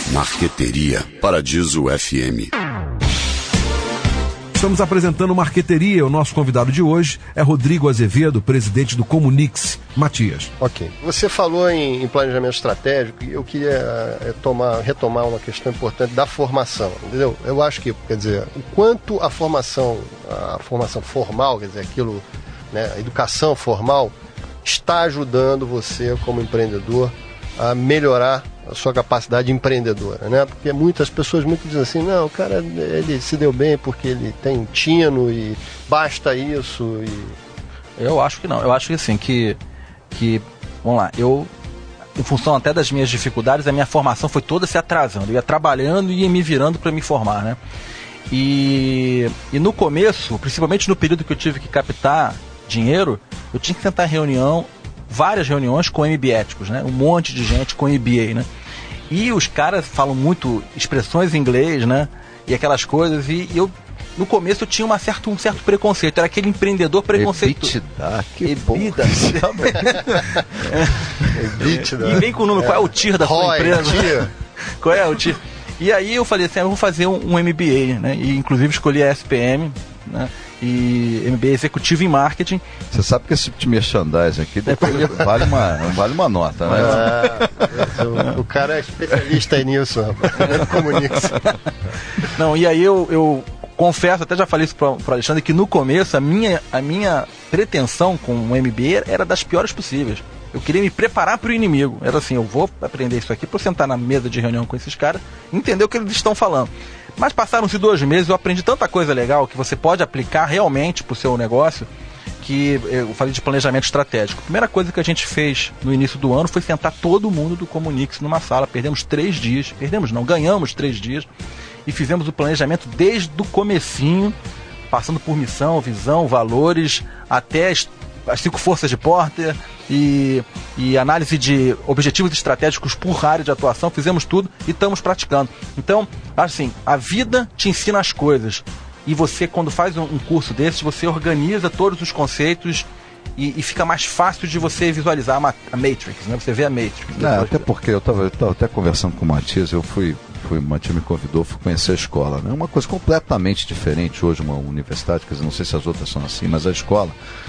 Marqueteria Paradiso FM. Estamos apresentando Marqueteria. O nosso convidado de hoje é Rodrigo Azevedo, presidente do Comunix. Matias. Ok. Você falou em planejamento estratégico e eu queria retomar uma questão importante da formação, entendeu? Eu acho que, quer dizer, o quanto a formação formal, quer dizer, aquilo, né, a educação formal, está ajudando você como empreendedor a melhorar a sua capacidade empreendedora, né? Porque muitas pessoas dizem assim, não, o cara, ele se deu bem porque ele tem tino e basta isso. Eu acho que não. Eu acho que assim, que vamos lá, em função até das minhas dificuldades, a minha formação foi toda se atrasando. Eu ia trabalhando e ia me virando para me formar, né? E no começo, principalmente no período que eu tive que captar dinheiro, eu tinha que sentar em reunião, várias reuniões com MBAticos, né? Um monte de gente com MBA, né? E os caras falam muito expressões em inglês, né? E aquelas coisas, e eu, no começo, eu tinha um certo preconceito. Era aquele empreendedor preconceituoso. EBITDA. E vem com o número, qual é o TIR da sua empresa? Qual é o TIR? E aí eu falei assim, eu vou fazer um MBA, né? E inclusive escolhi a SPM, né? E MBA executivo em marketing. Você sabe que esse tipo de merchandising aqui vale uma nota, né? O cara é especialista nisso, Comunix. Não, e aí eu confesso, até já falei isso para o Alexandre, que no começo a minha pretensão com o MBA era das piores possíveis. Eu queria me preparar para o inimigo. Era assim, eu vou aprender isso aqui para sentar na mesa de reunião com esses caras e entender o que eles estão falando. Mas passaram-se 2 meses, eu aprendi tanta coisa legal que você pode aplicar realmente para o seu negócio, que eu falei de planejamento estratégico. A primeira coisa que a gente fez no início do ano foi sentar todo mundo do Comunix numa sala. Perdemos 3 dias, ganhamos 3 dias e fizemos o planejamento desde o comecinho, passando por missão, visão, valores, até as 5 forças de Porter e análise de objetivos estratégicos por área de atuação. Fizemos tudo e estamos praticando. Então, assim, a vida te ensina as coisas e você, quando faz um curso desses, você organiza todos os conceitos e fica mais fácil de você visualizar a Matrix, né? Você vê a Matrix. Até porque eu estava até conversando com o Matias, o Matias me convidou, fui conhecer a escola, né? Uma coisa completamente diferente hoje, uma universidade, quer dizer, não sei se as outras são assim, mas a escola,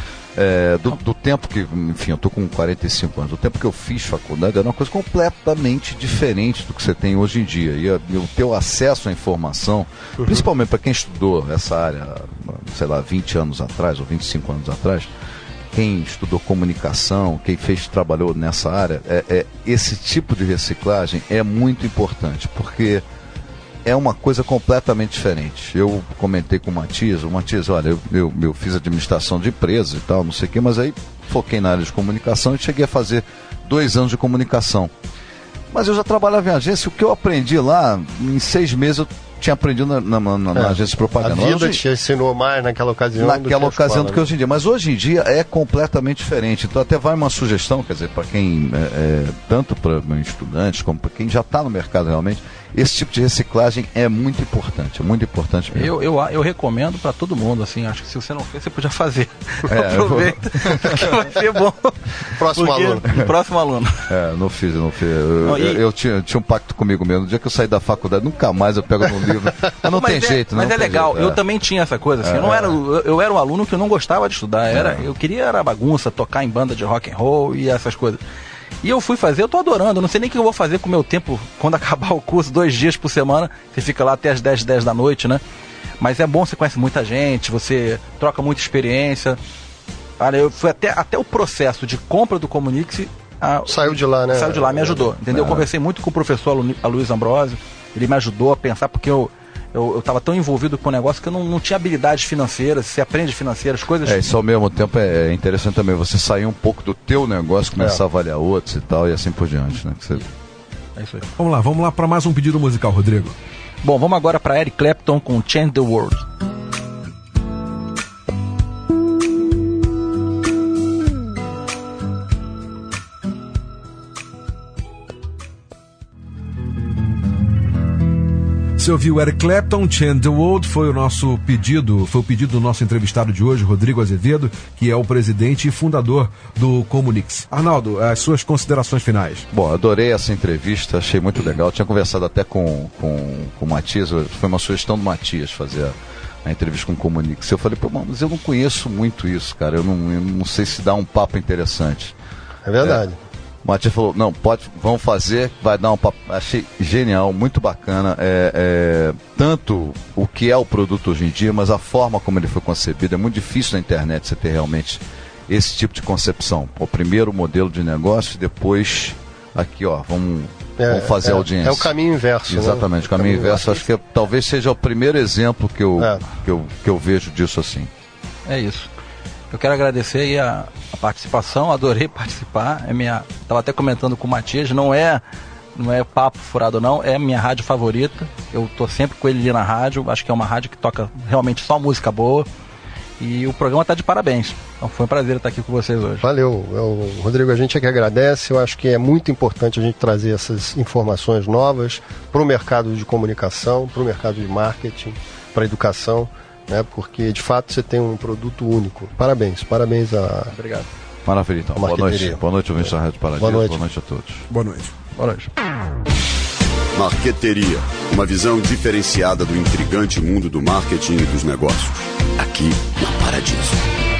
do tempo que, enfim, eu estou com 45 anos, do tempo que eu fiz faculdade, era uma coisa completamente diferente do que você tem hoje em dia. E o teu acesso à informação, principalmente para quem estudou essa área, sei lá, 20 anos atrás ou 25 anos atrás, quem estudou comunicação, quem trabalhou nessa área, esse tipo de reciclagem é muito importante, porque é uma coisa completamente diferente. Eu comentei com o Matias, olha, eu fiz administração de empresas e tal, não sei o quê, mas aí foquei na área de comunicação e cheguei a fazer 2 anos de comunicação. Mas eu já trabalhava em agência, o que eu aprendi lá, em 6 meses eu tinha aprendido na agência de propaganda. A vida te ensinou mais naquela ocasião do que hoje em dia. Mas hoje em dia é completamente diferente. Então até vai uma sugestão, quer dizer, para quem, tanto para estudantes como para quem já está no mercado realmente, esse tipo de reciclagem é muito importante mesmo. Eu recomendo para todo mundo, assim, acho que se você não fez, você podia fazer. Aproveita, que vai ser bom. Próximo aluno. Não fiz. Eu tinha um pacto comigo mesmo. No dia que eu saí da faculdade, nunca mais eu pego no livro. Mas não tem jeito, não. Mas é legal, eu também tinha essa coisa, assim, eu era um aluno que eu não gostava de estudar, eu queria bagunça, tocar em banda de rock and roll e essas coisas. E eu fui fazer, eu tô adorando, eu não sei nem o que eu vou fazer com o meu tempo quando acabar o curso, 2 dias por semana, você fica lá até as 10 da noite, né? Mas é bom, você conhece muita gente, você troca muita experiência. Olha, eu fui até o processo de compra do Comunix. Saiu de lá, né? Saiu de lá, me ajudou, entendeu? Eu conversei muito com o professor Aloysio Ambrosio, ele me ajudou a pensar, porque eu estava tão envolvido com o negócio que eu não tinha habilidades financeiras. Você aprende financeiras, coisas... Isso ao mesmo tempo é interessante também, você sair um pouco do teu negócio, começar a avaliar outros e tal, e assim por diante, né? É isso aí. Vamos lá para mais um pedido musical, Rodrigo. Bom, vamos agora para Eric Clapton com Change the World. Você ouviu Eric Clapton, Change the World, foi o pedido do nosso entrevistado de hoje, Rodrigo Azevedo, que é o presidente e fundador do Comunix. Arnaldo, as suas considerações finais. Bom, adorei essa entrevista, achei muito legal. Tinha conversado até com o Matias, foi uma sugestão do Matias fazer a entrevista com o Comunix. Eu falei, pô, mas eu não conheço muito isso, cara, eu não sei se dá um papo interessante. É verdade. O Matias falou, não, vamos fazer, vai dar um papo. Achei genial, muito bacana. Tanto o que é o produto hoje em dia, mas a forma como ele foi concebido. É muito difícil na internet você ter realmente esse tipo de concepção. O primeiro modelo de negócio, depois, aqui, ó, vamos fazer audiência. É o caminho inverso. Exatamente, né? o caminho inverso. Acho que talvez seja o primeiro exemplo que eu vejo disso assim. É isso. Eu quero agradecer aí a participação, adorei participar. Estava até comentando com o Matias, não é papo furado não, é minha rádio favorita. Eu tô sempre com ele ali na rádio, acho que é uma rádio que toca realmente só música boa. E o programa está de parabéns. Então foi um prazer estar aqui com vocês hoje. Valeu, Rodrigo, a gente é que agradece. Eu acho que é muito importante a gente trazer essas informações novas para o mercado de comunicação, para o mercado de marketing, para a educação, né? Porque de fato você tem um produto único. Parabéns a... Obrigado. Maravilha, então. Boa noite, ouvintes da Rádio Paradiso. Boa noite a todos. Boa noite. Boa noite. Marqueteria, uma visão diferenciada do intrigante mundo do marketing e dos negócios. Aqui na Paradiso.